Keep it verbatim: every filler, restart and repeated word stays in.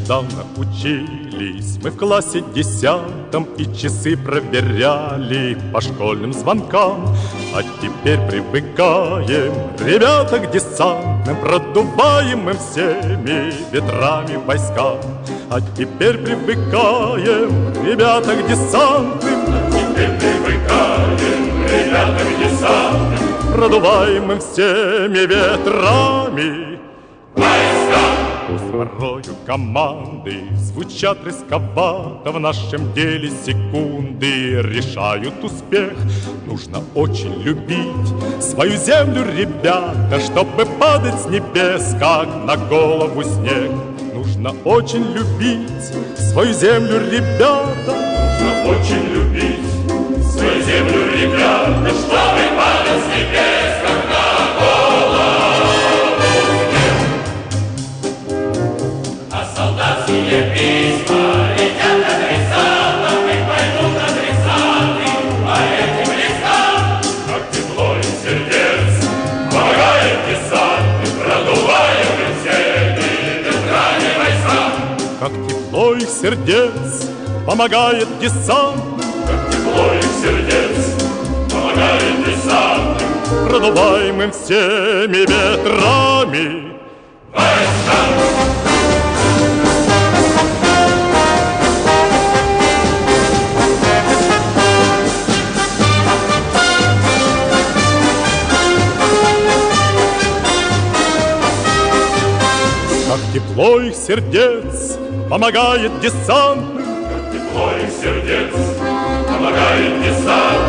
недавно учились мы в классе десятом и часы проверяли по школьным звонкам. А теперь привыкаем, ребята, к десантным, продуваемым всеми ветрами войскам. А теперь привыкаем, ребята, к десантным, а теперь привыкаем, ребята, к десантным, продуваемым всеми ветрами войскам. Пусть порою команды звучат рисковато, в нашем деле секунды решают успех. Нужно очень любить свою землю, ребята, чтобы падать с небес, как на голову снег. Нужно очень любить свою землю, ребята. Нужно очень любить свою землю, ребята, чтобы падать с небес, как на голову снег. А солдатские письма летят адресатам, и пойдут адресаты по этим листам. Как тепло их сердец помогает десант, продуваемым всеми ветрами войскам. Как тепло их сердец помогает десант, как тепло их сердец помогает десант, продуваемым всеми ветрами войскам. Как тепло их сердец помогает десант, как тепло их сердец помогает десант,